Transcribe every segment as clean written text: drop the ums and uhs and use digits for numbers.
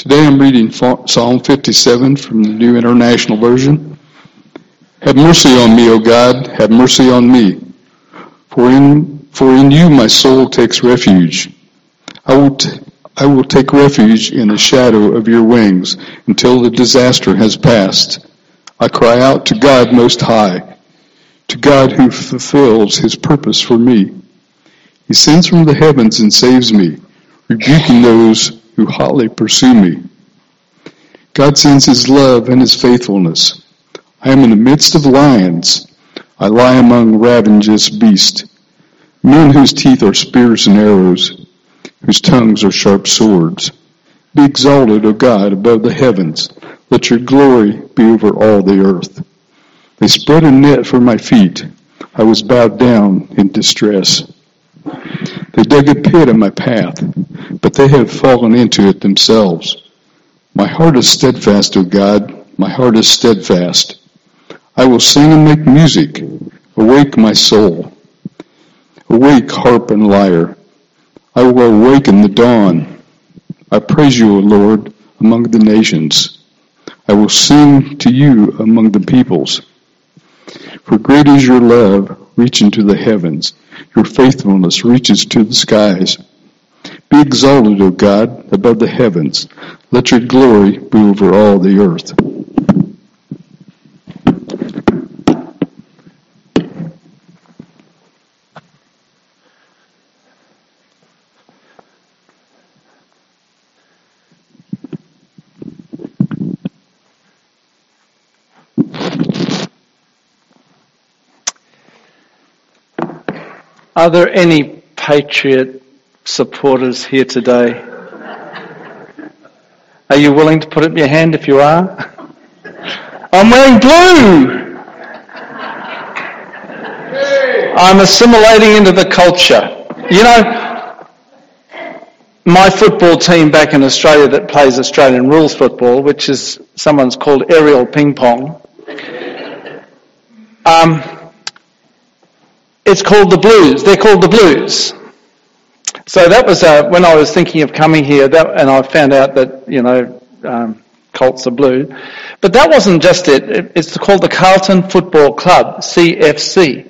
Today I'm reading Psalm 57 from the New International Version. Have mercy on me, O God, have mercy on me. For in you my soul takes refuge. I will take refuge in the shadow of your wings until the disaster has passed. I cry out to God Most High, to God who fulfills his purpose for me. He sends from the heavens and saves me, rebuking those who hotly pursue me. God sends his love and his faithfulness. I am in the midst of lions. I lie among ravenous beasts, men whose teeth are spears and arrows, whose tongues are sharp swords. Be exalted, O God, above the heavens. Let your glory be over all the earth. They spread a net for my feet. I was bowed down in distress. They dug a pit in my path, but they have fallen into it themselves. My heart is steadfast, O God, my heart is steadfast. I will sing and make music. Awake, my soul. Awake, harp and lyre. I will awaken the dawn. I praise you, O Lord, among the nations. I will sing to you among the peoples. For great is your love, reaching to the heavens. Your faithfulness reaches to the skies. Be exalted, O God, above the heavens. Let your glory be over all the earth. Are there any Patriot supporters here today? Are you willing to put up your hand if you are? I'm wearing blue! I'm assimilating into the culture. You know, my football team back in Australia that plays Australian rules football, which is someone's called aerial ping pong, it's called the Blues. They're called the Blues. So that was when I was thinking of coming here, and I found out that, Colts are blue. But that wasn't just it. It's called the Carlton Football Club, CFC.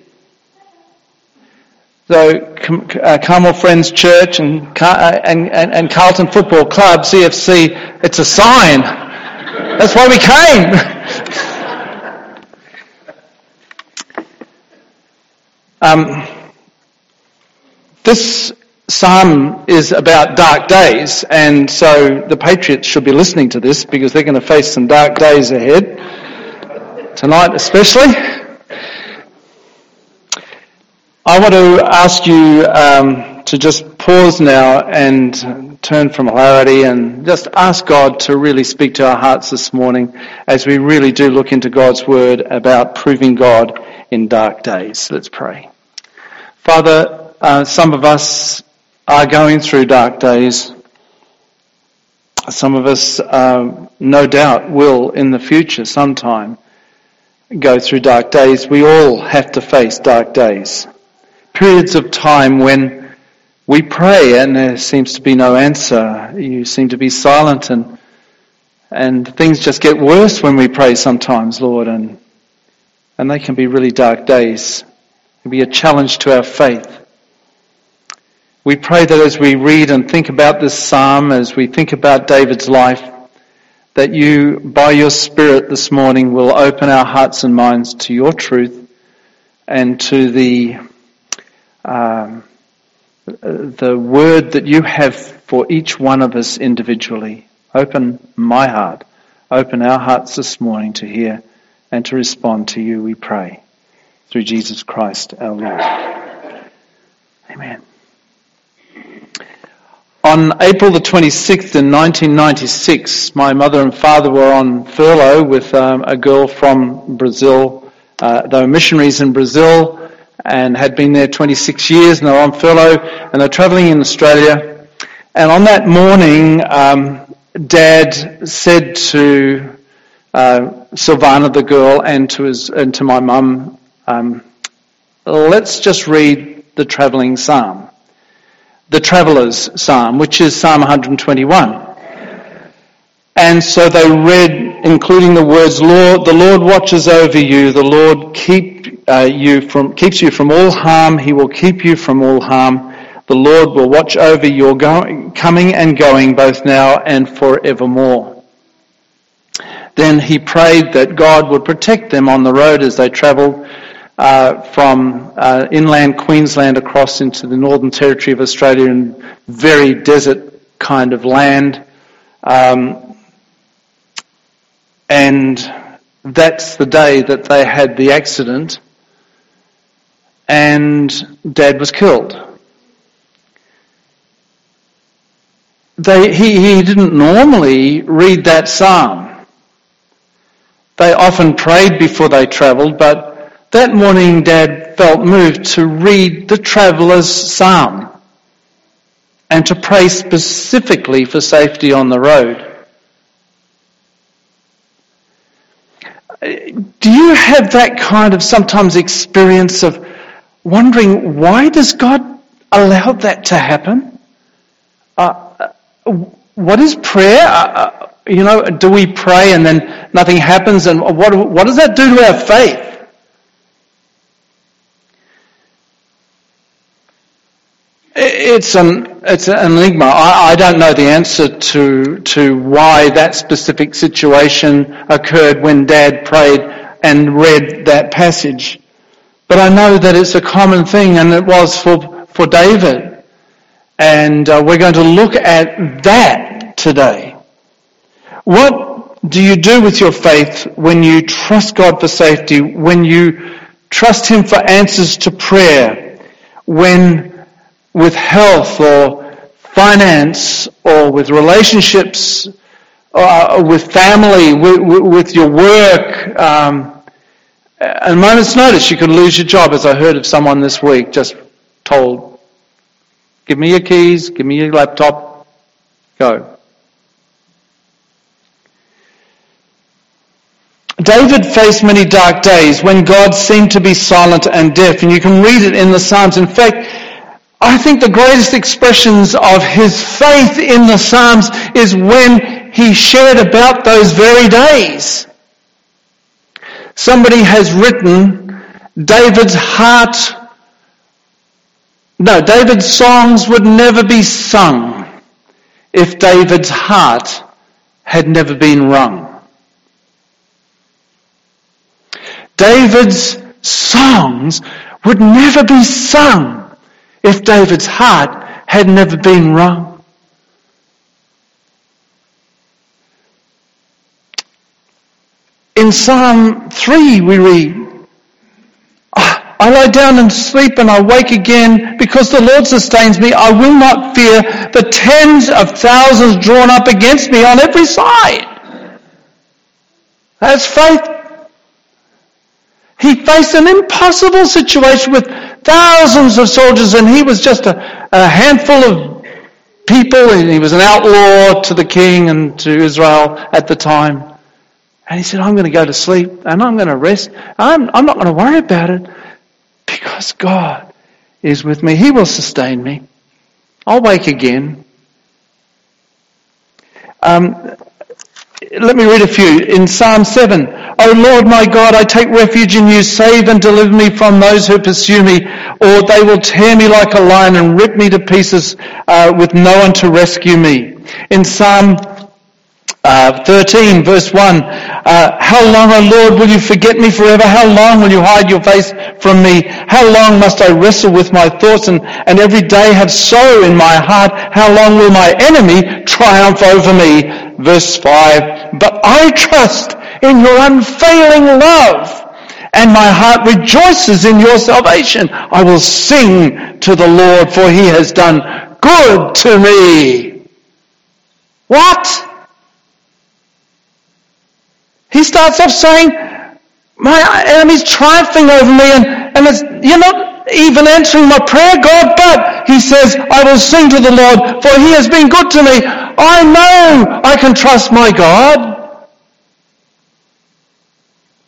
So Carmel Friends Church and Carlton Football Club, CFC, it's a sign. That's why we came. This psalm is about dark days, and so the Patriots should be listening to this because they're going to face some dark days ahead, tonight especially. I want to ask you to just pause now and turn from hilarity and just ask God to really speak to our hearts this morning as we really do look into God's word about proving God in dark days. Let's pray. Father, some of us are going through dark days. Some of us, no doubt, will in the future sometime go through dark days. We all have to face dark days. Periods of time when we pray and there seems to be no answer. You seem to be silent and things just get worse when we pray sometimes, Lord, and they can be really dark days. It can be a challenge to our faith. We pray that as we read and think about this psalm, as we think about David's life, that you, by your Spirit this morning, will open our hearts and minds to your truth and to the word that you have for each one of us individually. Open my heart, open our hearts this morning to hear and to respond to you, we pray. Through Jesus Christ our Lord. Amen. On April the 26th in 1996, my mother and father were on furlough with a girl from Brazil. They were missionaries in Brazil and had been there 26 years, and they were on furlough and they're travelling in Australia. And on that morning, Dad said to Silvana, the girl, and to my mum, let's just read the travelling psalm. The Traveller's Psalm, which is Psalm 121. And so they read, including the words, "Lord, the Lord watches over you. The Lord keeps you from all harm. He will keep you from all harm. The Lord will watch over your coming and going, both now and forevermore." Then he prayed that God would protect them on the road as they travelled from inland Queensland across into the Northern Territory of Australia, in very desert kind of land. And that's the day that they had the accident and Dad was killed. He didn't normally read that psalm. They often prayed before they travelled, but that morning Dad felt moved to read the traveller's psalm and to pray specifically for safety on the road. Do you have that kind of sometimes experience of wondering, why does God allow that to happen? What is prayer? Do we pray and then nothing happens? And what does that do to our faith? It's an enigma. I don't know the answer to why that specific situation occurred when Dad prayed and read that passage. But I know that it's a common thing, and it was for David. And we're going to look at that today. What do you do with your faith when you trust God for safety, when you trust Him for answers to prayer, when with health or finance or with relationships or with family, with your work? At a moment's notice you could lose your job, as I heard of someone this week just told, "Give me your keys, give me your laptop, go." David faced many dark days when God seemed to be silent and deaf, and you can read it in the Psalms. In fact, I think the greatest expressions of his faith in the Psalms is when he shared about those very days. Somebody has written, David's songs would never be sung if David's heart had never been wrung. David's songs would never be sung if David's heart had never been wrung. In Psalm 3 we read, "I lie down and sleep and I wake again because the Lord sustains me. I will not fear the tens of thousands drawn up against me on every side." That's faith. He faced an impossible situation with thousands of soldiers, and he was just a handful of people, and he was an outlaw to the king and to Israel at the time. And he said, "I'm going to go to sleep and I'm going to rest. I'm not going to worry about it because God is with me. He will sustain me. I'll wake again." Let me read a few. In Psalm 7, "O Lord my God, I take refuge in you. Save and deliver me from those who pursue me, or they will tear me like a lion and rip me to pieces with no one to rescue me." In Psalm 13, verse 1, "How long, O Lord, will you forget me forever? How long will you hide your face from me? How long must I wrestle with my thoughts and every day have sorrow in my heart? How long will my enemy triumph over me?" Verse 5, "But I trust in your unfailing love, and my heart rejoices in your salvation. I will sing to the Lord, for he has done good to me." What? He starts off saying, "My enemy's triumphing over me, and you're not even answering my prayer, God." But he says, "I will sing to the Lord, for he has been good to me. I know I can trust my God."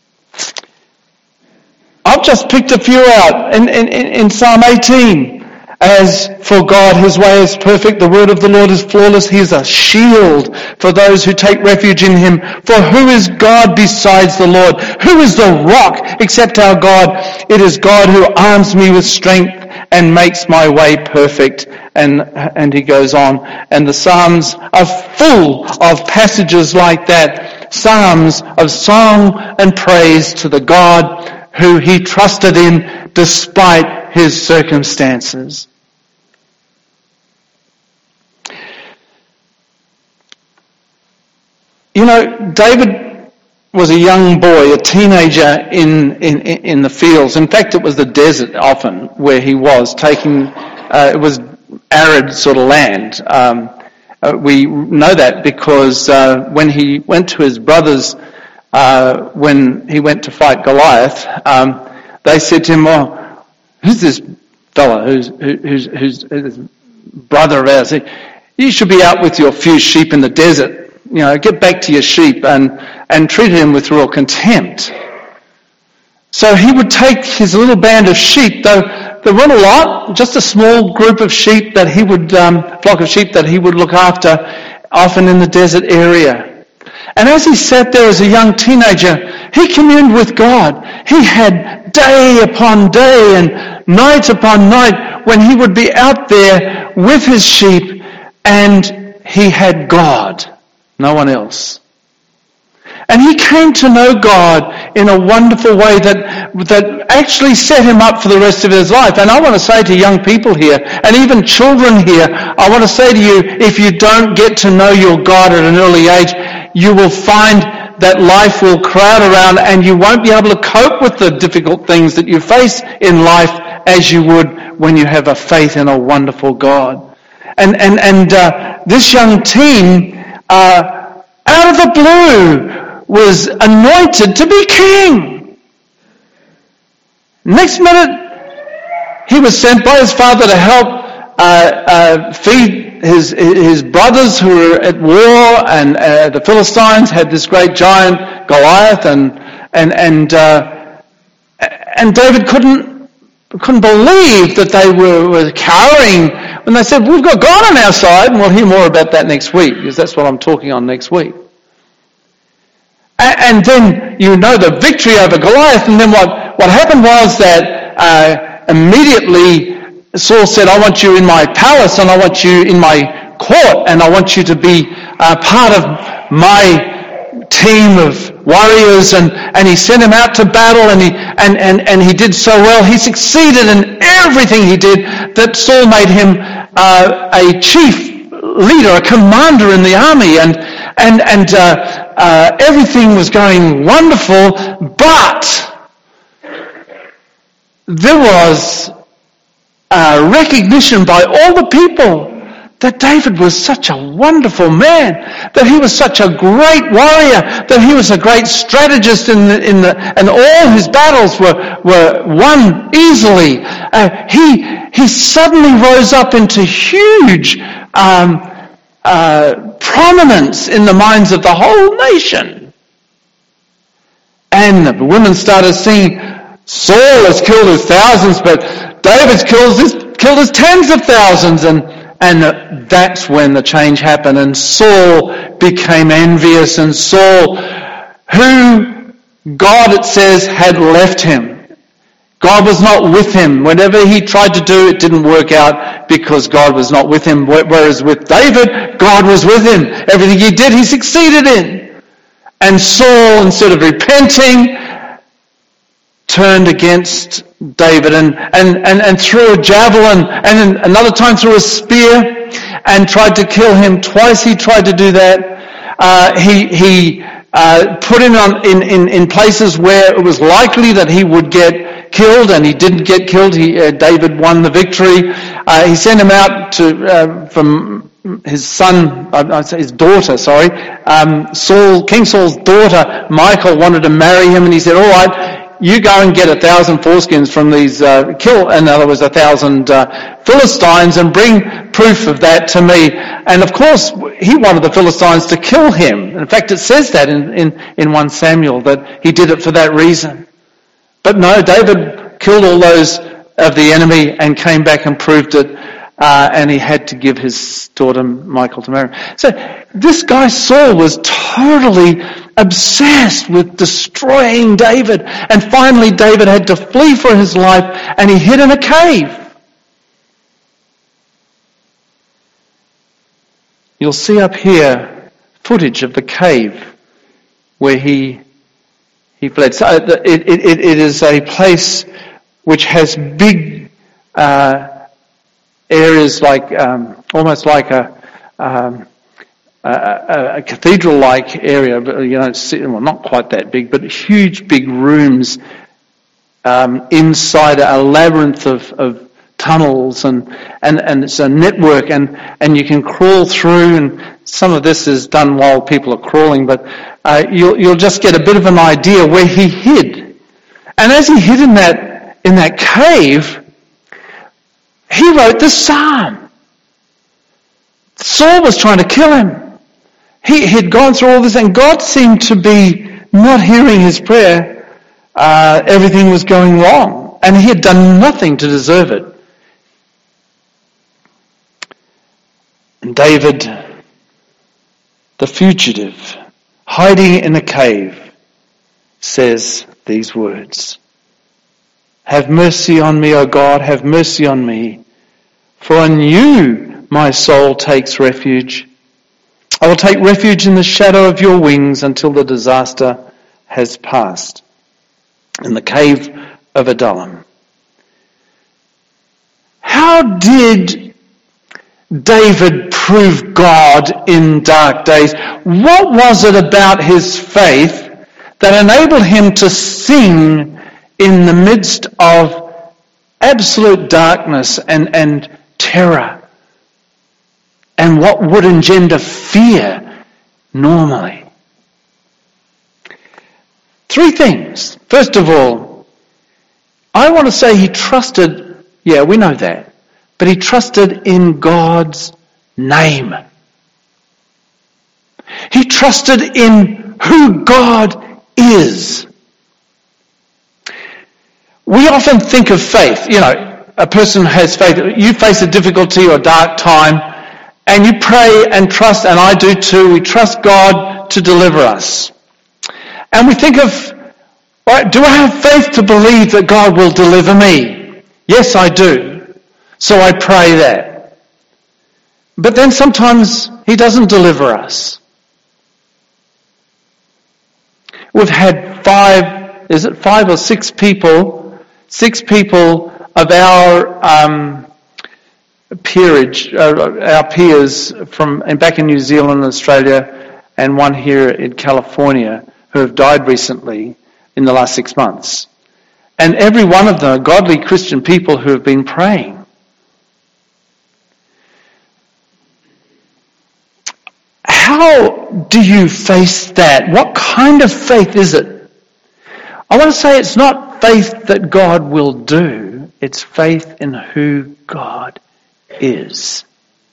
I've just picked a few out in Psalm 18. As for God, his way is perfect. The word of the Lord is flawless. He is a shield for those who take refuge in him. For who is God besides the Lord? Who is the rock except our God? It is God who arms me with strength and makes my way perfect. And he goes on. And the Psalms are full of passages like that. Psalms of song and praise to the God who he trusted in despite his circumstances. You know, David was a young boy, a teenager in the fields. In fact, it was the desert often where he was taking, it was arid sort of land. We know that because when he went to his brothers, when he went to fight Goliath, they said to him, "Oh, who's this fella? Who's this brother of ours? You should be out with your few sheep in the desert. You know, get back to your sheep," and treated him with real contempt. So he would take his little band of sheep, though there weren't a lot, just a small group of sheep that he would, flock of sheep that he would look after, often in the desert area. And as he sat there as a young teenager, he communed with God. He had day upon day and night upon night when he would be out there with his sheep, and he had God. No one else. And he came to know God in a wonderful way that actually set him up for the rest of his life. And I want to say to young people here, and even children here, I want to say to you, if you don't get to know your God at an early age, you will find that life will crowd around and you won't be able to cope with the difficult things that you face in life as you would when you have a faith in a wonderful God. And this young teen, out of the blue, was anointed to be king. Next minute, he was sent by his father to help feed his brothers who were at war, and the Philistines had this great giant Goliath, and David couldn't believe that they were cowering when they said, "We've got God on our side," and we'll hear more about that next week, because that's what I'm talking on next week. And then, you know, the victory over Goliath, and then what happened was that immediately Saul said, "I want you in my palace, and I want you in my court, and I want you to be part of my team of warriors," and he sent him out to battle, and he did so well. He succeeded in everything he did, that Saul made him a chief leader, a commander in the army, and everything was going wonderful, but there was recognition by all the people that David was such a wonderful man, that he was such a great warrior, that he was a great strategist and all his battles were won easily. He suddenly rose up into huge prominence in the minds of the whole nation. And the women started singing, "Saul has killed his thousands, but David's killed his tens of thousands," and that's when the change happened, and Saul became envious, and Saul, who God, it says, had left him. God was not with him. Whatever he tried to do, it didn't work out because God was not with him. Whereas with David, God was with him. Everything he did, he succeeded in. And Saul, instead of repenting, turned against David and threw a javelin, and then another time threw a spear and tried to kill him. Twice he tried to do that. He put him in places where it was likely that he would get killed, and he didn't get killed. David won the victory. He sent him out from his son, his daughter, King Saul's daughter, Michal, wanted to marry him, and he said, "All right, you go and get 1,000 foreskins from these, in other words, 1,000 Philistines, and bring proof of that to me." And of course, he wanted the Philistines to kill him. In fact, it says that in 1 Samuel, that he did it for that reason. But no, David killed all those of the enemy and came back and proved it, and he had to give his daughter Michal to marry. So this guy Saul was totally obsessed with destroying David, and finally David had to flee for his life, and he hid in a cave. You'll see up here footage of the cave where he fled. So it is a place which has big areas like almost like a cathedral-like area, but well, not quite that big, but huge big rooms inside a labyrinth of tunnels, and it's a network, and you can crawl through, and some of this is done while people are crawling, but you'll just get a bit of an idea where he hid. And as he hid in that cave, he wrote this psalm. Saul was trying to kill him. He'd gone through all this, and God seemed to be not hearing his prayer. Everything was going wrong, and he had done nothing to deserve it. And David, the fugitive, hiding in a cave, says these words: "Have mercy on me, O God, have mercy on me, for in you my soul takes refuge. I will take refuge in the shadow of your wings until the disaster has passed." In the cave of Adullam. How did David prove God in dark days? What was it about his faith that enabled him to sing in the midst of absolute darkness and terror, and what would engender fear normally? 3 things. First of all, I want to say he trusted, we know that, but he trusted in God's name. He trusted in who God is. We often think of faith, a person has faith. You face a difficulty or a dark time, and you pray and trust, and I do too. We trust God to deliver us. And we think of, do I have faith to believe that God will deliver me? Yes, I do. So I pray that. But then sometimes he doesn't deliver us. We've had 5 or 6 people, 6 people of our peerage, our peers from back in New Zealand and Australia, and one here in California, who have died recently in the last 6 months. And every one of them are godly Christian people who have been praying. How do you face that? What kind of faith is it? I want to say it's not faith that God will do. It's faith in who God is.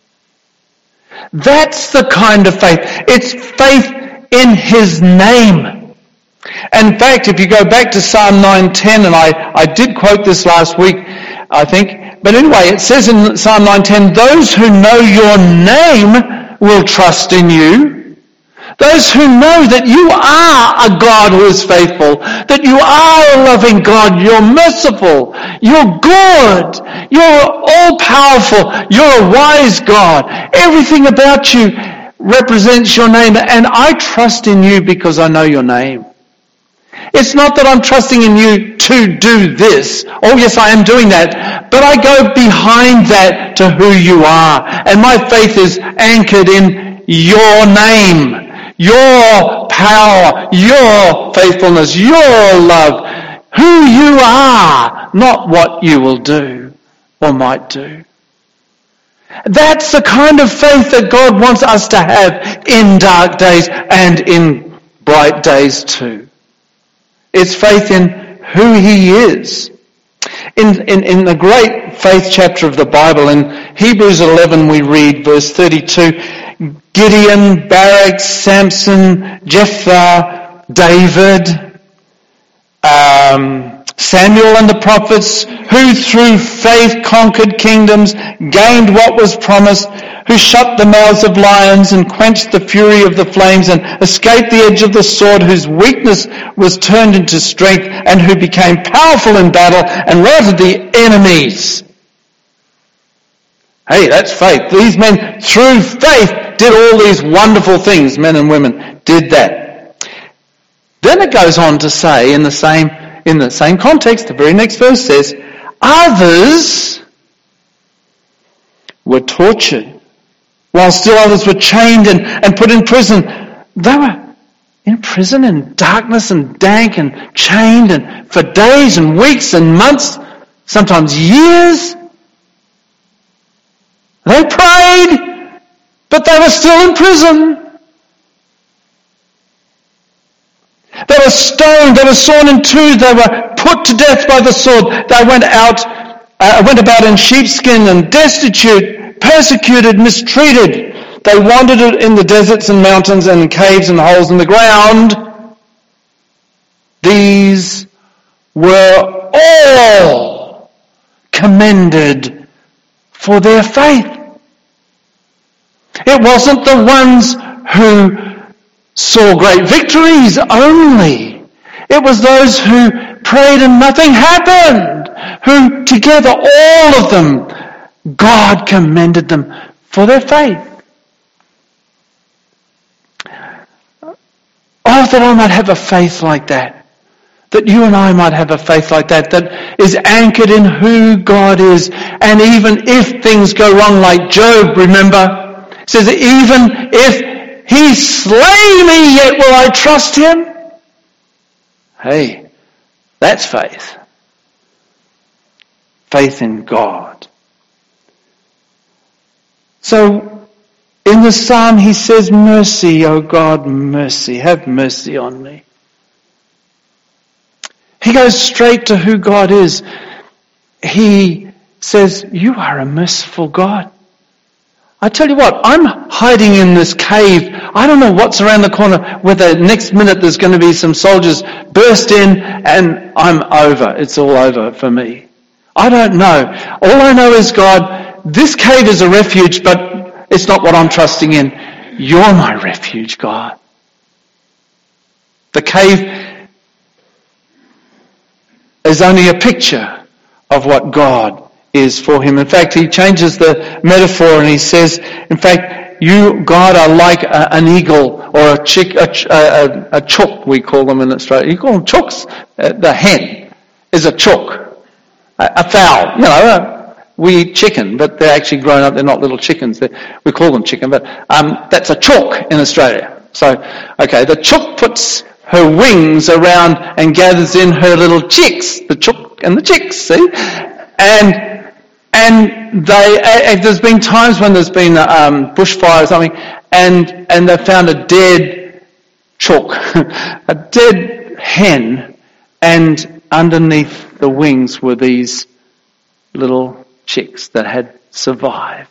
That's the kind of faith. It's faith in His name. And in fact, if you go back to Psalm 9:10, and I did quote this last week, I think, but anyway, it says in Psalm 9:10, those who know your name will trust in you. Those who know that you are a God who is faithful, that you are a loving God, you're merciful, you're good, you're all-powerful, you're a wise God. Everything about you represents your name, and I trust in you because I know your name. It's not that I'm trusting in you to do this. Oh yes, I am doing that. But I go behind that to who you are. And my faith is anchored in your name, your power, your faithfulness, your love. Who you are, not what you will do or might do. That's the kind of faith that God wants us to have in dark days and in bright days too. It's faith in who He is. In the great faith chapter of the Bible, in Hebrews 11, we read verse 32, Gideon, Barak, Samson, Jephthah, David, Samuel and the prophets, who through faith conquered kingdoms, gained what was promised, who shut the mouths of lions and quenched the fury of the flames and escaped the edge of the sword, whose weakness was turned into strength, and who became powerful in battle and routed the enemies. Hey, that's faith. These men, through faith, did all these wonderful things. Men and women did that. Then it goes on to say, in the same context, the very next verse says, others were tortured, while still others were chained and put in prison. They were in prison in darkness and dank and chained and for days and weeks and months, sometimes years. They prayed, but they were still in prison. They were stoned, they were sawn in two, they were put to death by the sword. They went about in sheepskin and destitute, persecuted, mistreated. They wandered in the deserts and mountains and caves and holes in the ground. These were all commended for their faith. It wasn't the ones who saw great victories only. It was those who prayed and nothing happened, who together, all of them, God commended them for their faith. Oh, that I might have a faith like that. That you and I might have a faith like that, that is anchored in who God is. And even if things go wrong, like Job, remember, it says, even if he slay me, yet will I trust him. Hey, that's faith. Faith in God. So, in the psalm he says, mercy, O God, mercy, have mercy on me. He goes straight to who God is. He says, you are a merciful God. I tell you what, I'm hiding in this cave. I don't know what's around the corner, whether next minute there's going to be some soldiers burst in and I'm over. It's all over for me. I don't know. All I know is, God, this cave is a refuge, but it's not what I'm trusting in. You're my refuge, God. The cave is only a picture of what God is for him. In fact, he changes the metaphor and he says, in fact, you, God, are like an eagle or a chook, we call them in Australia. You call them chooks? The hen is a chook, a fowl. You know, we eat chicken, but they're actually grown up. They're not little chickens. We call them chicken, but that's a chook in Australia. So, okay, the chook puts her wings around and gathers in her little chicks, the chook and the chicks, see? And there's been times when there's been bushfire or something, and they found a dead chook, a dead hen, and underneath the wings were these little chicks that had survived.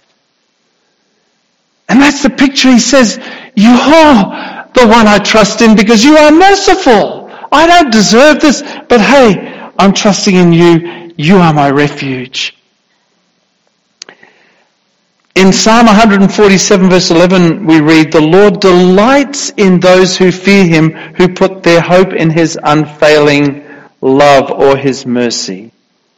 And that's the picture. He says, you're the one I trust in because you are merciful. I don't deserve this, but hey, I'm trusting in you. You are my refuge. In Psalm 147 verse 11 we read, the Lord delights in those who fear him, who put their hope in his unfailing love or his mercy.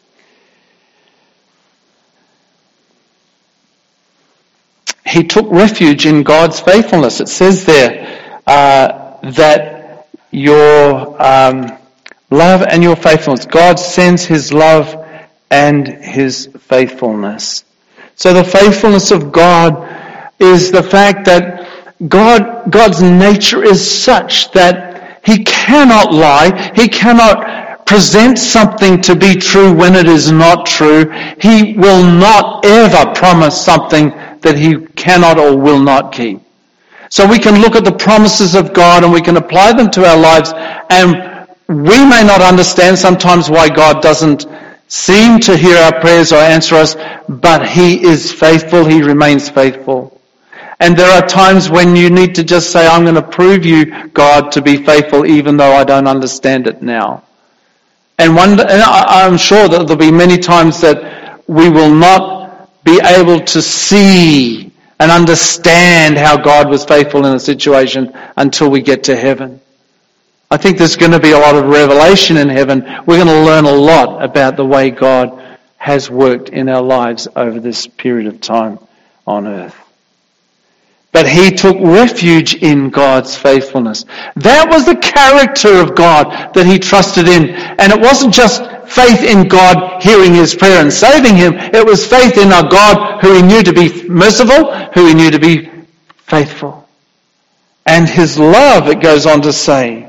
He took refuge in God's faithfulness. It says there that your love and your faithfulness, God sends his love and his faithfulness. So the faithfulness of God is the fact that God's nature is such that he cannot lie. He cannot present something to be true when it is not true. He will not ever promise something that he cannot or will not keep. So we can look at the promises of God and we can apply them to our lives, and we may not understand sometimes why God doesn't seem to hear our prayers or answer us, but he is faithful, he remains faithful. And there are times when you need to just say, I'm going to prove you, God, to be faithful even though I don't understand it now. And I'm sure that there'll be many times that we will not be able to see and understand how God was faithful in a situation until we get to heaven. I think there's going to be a lot of revelation in heaven. We're going to learn a lot about the way God has worked in our lives over this period of time on earth. But he took refuge in God's faithfulness. That was the character of God that he trusted in. And it wasn't just faith in God hearing his prayer and saving him. It was faith in our God who he knew to be merciful, who he knew to be faithful. And his love, it goes on to say.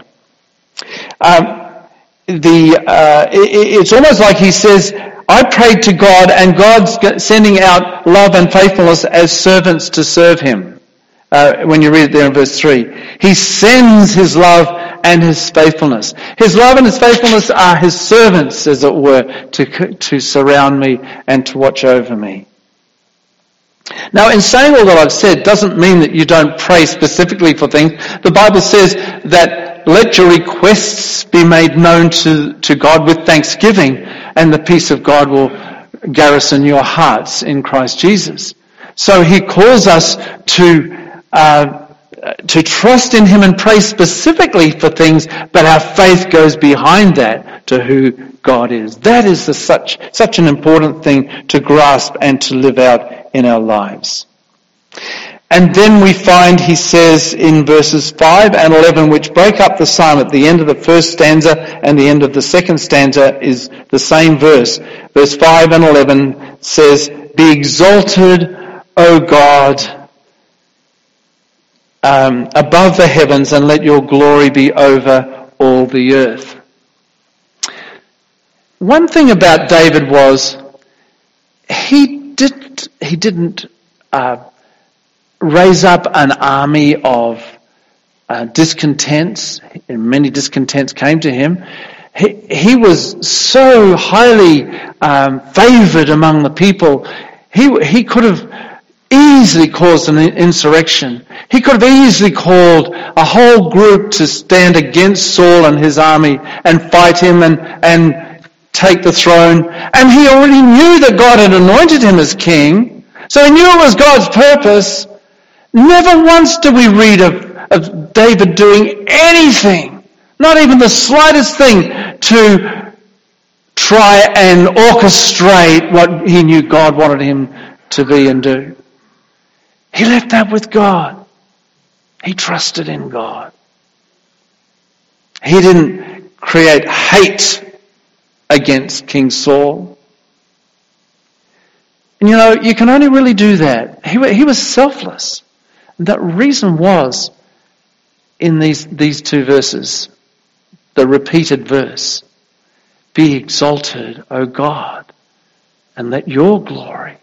It's almost like he says, I prayed to God and God's sending out love and faithfulness as servants to serve him. When you read it there in verse 3. He sends his love and his faithfulness. His love and his faithfulness are his servants, as it were, to surround me and to watch over me. Now, in saying all that I've said doesn't mean that you don't pray specifically for things. The Bible says that let your requests be made known to God with thanksgiving, and the peace of God will garrison your hearts in Christ Jesus. So he calls us to trust in him and pray specifically for things, but our faith goes behind that to who God is. That is such an important thing to grasp and to live out in our lives. And then we find, he says in verses 5 and 11, which break up the psalm at the end of the first stanza and the end of the second stanza is the same verse. Verse 5 and 11 says, be exalted, O God, above the heavens, and let your glory be over all the earth. One thing about David was he didn't raise up an army of discontents. Many discontents came to him. He was so highly favoured among the people. He could have easily caused an insurrection. He could have easily called a whole group to stand against Saul and his army and fight him and take the throne. And he already knew that God had anointed him as king, so he knew it was God's purpose. Never once do we read of David doing anything, not even the slightest thing, to try and orchestrate what he knew God wanted him to be and do. He left that with God. He trusted in God. He didn't create hate against King Saul. And you know, you can only really do that. He was selfless. And that reason was in these two verses, the repeated verse, be exalted, O God, and let your glory,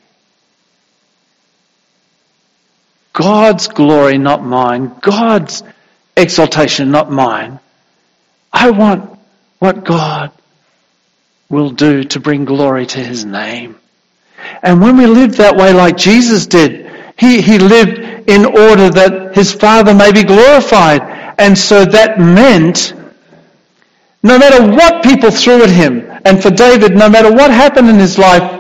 God's glory, not mine. God's exaltation, not mine. I want what God will do to bring glory to his name. And when we live that way like Jesus did, he lived in order that his Father may be glorified. And so that meant no matter what people threw at him, and for David, no matter what happened in his life,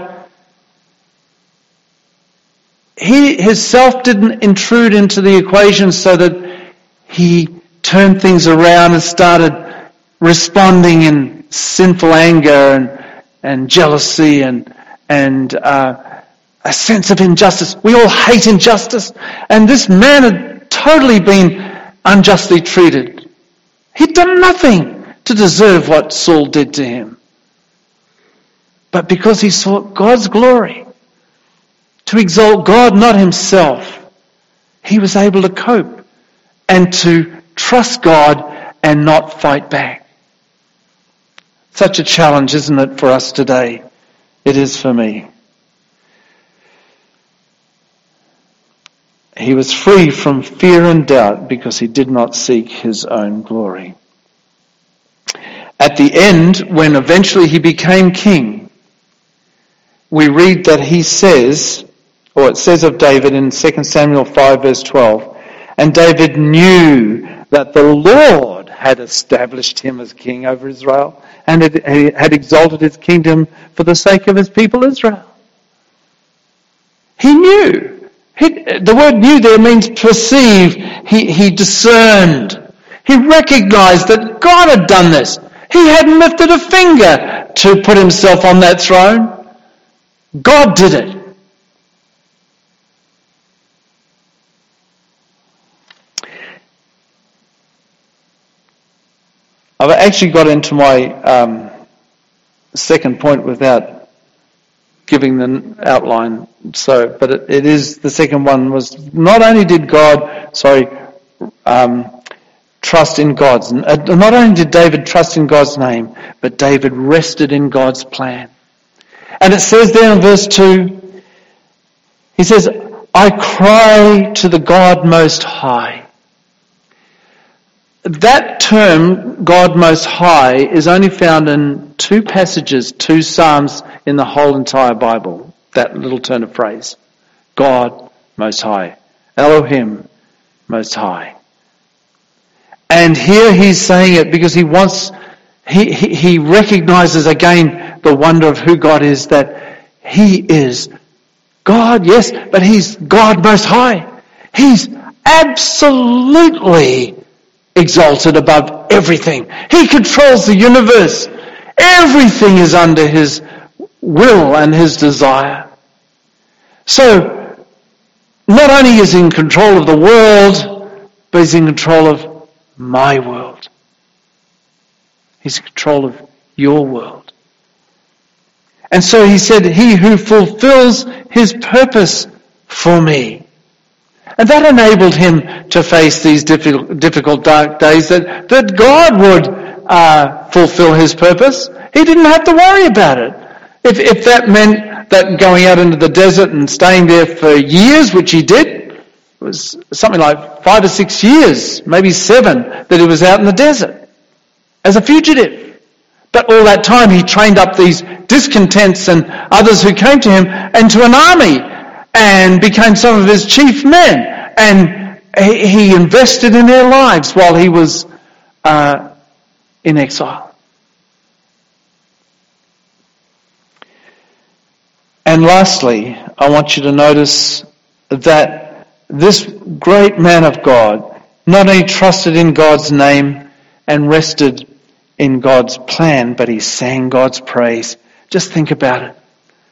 his self didn't intrude into the equation so that he turned things around and started responding in sinful anger and jealousy and a sense of injustice. We all hate injustice. And this man had totally been unjustly treated. He'd done nothing to deserve what Saul did to him. But because he sought God's glory, to exalt God, not himself, he was able to cope and to trust God and not fight back. Such a challenge, isn't it, for us today? It is for me. He was free from fear and doubt because he did not seek his own glory. At the end, when eventually he became king, we read that he says, or it says of David in 2 Samuel 5 verse 12, and David knew that the Lord had established him as king over Israel. and he had exalted his kingdom for the sake of his people Israel. He knew. The word knew there means perceive. He discerned. He recognized that God had done this. He hadn't lifted a finger to put himself on that throne. God did it. I've actually got into my second point without giving the outline. But it is, the second one was, not only did trust in God's, not only did David trust in God's name, but David rested in God's plan. And it says there in verse 2, he says, I cry to the God Most High. That term, God Most High, is only found in 2 passages, 2 Psalms in the whole entire Bible. That little turn of phrase. God Most High. Elohim Most High. And here he's saying it because he recognizes again the wonder of who God is, that he is God, yes, but he's God Most High. He's absolutely exalted above everything. He controls the universe. Everything is under his will and his desire. So, not only is he in control of the world, but he's in control of my world. He's in control of your world. And so he said, he who fulfills his purpose for me. And that enabled him to face these difficult dark days, that God would fulfill his purpose. He didn't have to worry about it. If that meant that going out into the desert and staying there for years, which he did, it was something like 5 or 6 years, maybe 7, that he was out in the desert as a fugitive. But all that time he trained up these discontents and others who came to him into an army, and became some of his chief men, and he invested in their lives while he was in exile. And lastly, I want you to notice that this great man of God not only trusted in God's name and rested in God's plan, but he sang God's praise. Just think about it.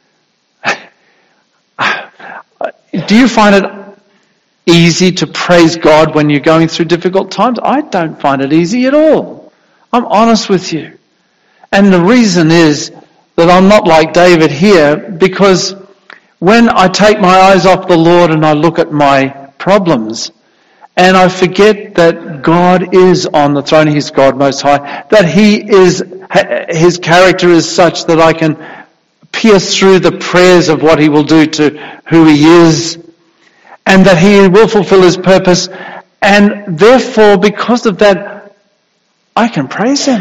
Do you find it easy to praise God when you're going through difficult times? I don't find it easy at all. I'm honest with you. And the reason is that I'm not like David here, because when I take my eyes off the Lord and I look at my problems, and I forget that God is on the throne, He's God Most High, that His character is such that I can pierce through the prayers of what He will do to who He is, and that He will fulfill His purpose, and therefore, because of that, I can praise Him.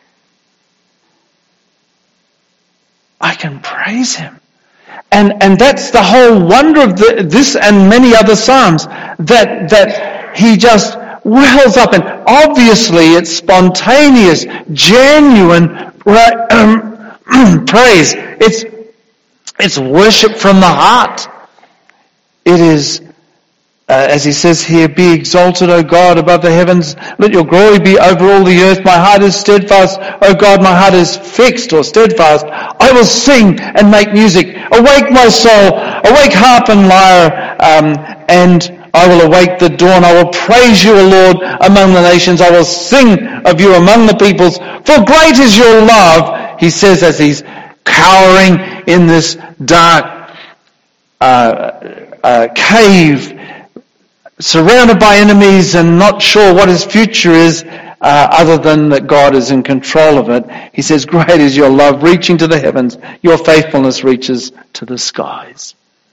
I can praise Him. And that's the whole wonder of this and many other Psalms, that He just wells up, and obviously it's spontaneous, genuine praise. It's worship from the heart. It is, as he says here, be exalted, O God, above the heavens. Let your glory be over all the earth. My heart is steadfast. O God, my heart is fixed or steadfast. I will sing and make music. Awake my soul. Awake harp and lyre. And I will awake the dawn. I will praise you, O Lord, among the nations. I will sing of you among the peoples. For great is your love, he says as he's cowering in this dark cave, surrounded by enemies and not sure what his future is, other than that God is in control of it. He says, great is your love, reaching to the heavens. Your faithfulness reaches to the skies.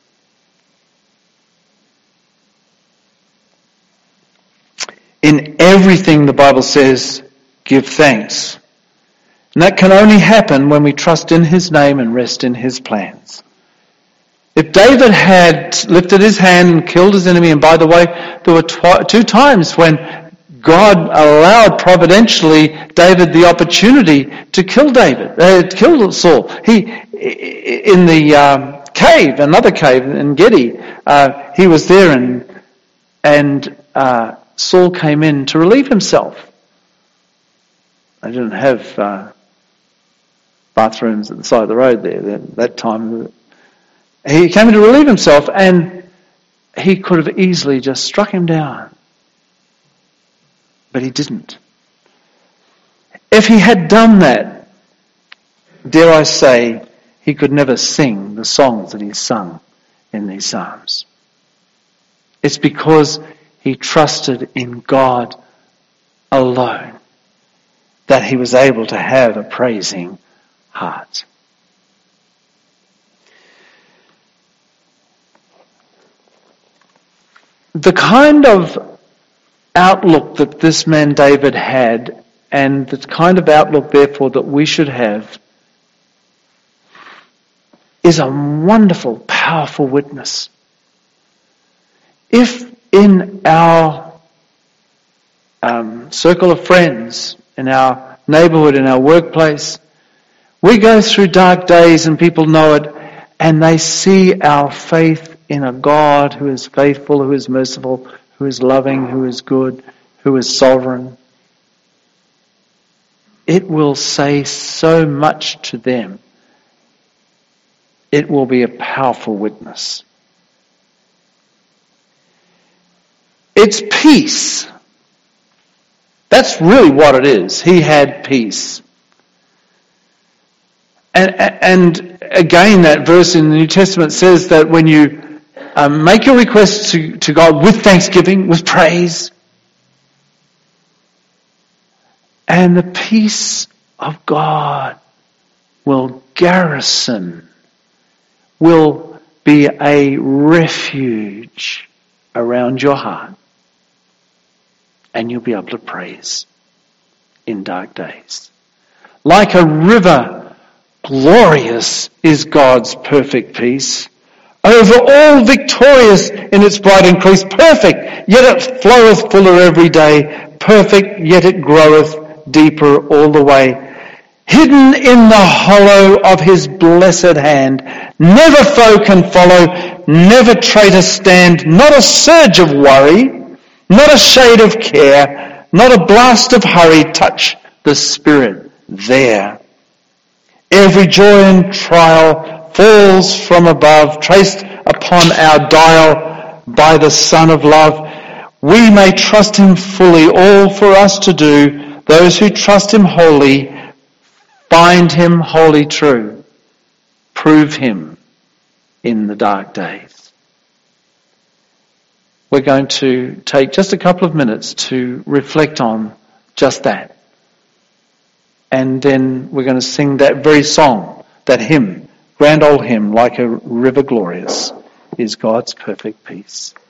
In everything, the Bible says, give thanks. And that can only happen when we trust in His name and rest in His plans. If David had lifted his hand and killed his enemy, and by the way, there were 2 times when God allowed providentially David the opportunity to kill kill Saul. In the cave, another cave in Gedi, he was there and Saul came in to relieve himself. They didn't have bathrooms at the side of the road there that time. He came in to relieve himself, and he could have easily just struck him down. But he didn't. If he had done that, dare I say, he could never sing the songs that he's sung in these Psalms. It's because he trusted in God alone that he was able to have a praising heart. The kind of outlook that this man David had, and the kind of outlook therefore that we should have, is a wonderful, powerful witness. If in our circle of friends, in our neighbourhood, in our workplace, we go through dark days and people know it, and they see our faith in a God who is faithful, who is merciful, who is loving, who is good, who is sovereign, it will say so much to them. It will be a powerful witness. It's peace. That's really what it is. He had peace. And again, that verse in the New Testament says that when you make your requests to God with thanksgiving, with praise, and the peace of God will garrison, will be a refuge around your heart, and you'll be able to praise in dark days. Like a river, glorious is God's perfect peace. Over all victorious in its bright increase, perfect, yet it floweth fuller every day, perfect, yet it groweth deeper all the way. Hidden in the hollow of his blessed hand, never foe can follow, never traitor stand, not a surge of worry, not a shade of care, not a blast of hurry touch the spirit there. Every joy and trial falls from above, traced upon our dial by the Son of Love. We may trust him fully, all for us to do. Those who trust him wholly, find him wholly true. Prove him in the dark days. We're going to take just a couple of minutes to reflect on just that. And then we're going to sing that very song, that hymn, grand old hymn, Like a River Glorious is God's perfect peace.